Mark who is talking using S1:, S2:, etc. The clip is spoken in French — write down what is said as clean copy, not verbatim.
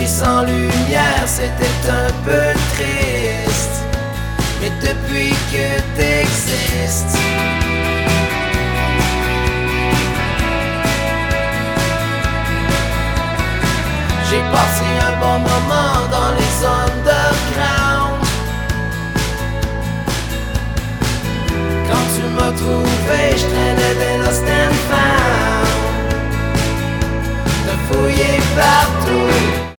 S1: vie sans lumière, c'était un peu triste. Mais depuis que t'existes, j'ai passé un bon moment dans les underground. Quand tu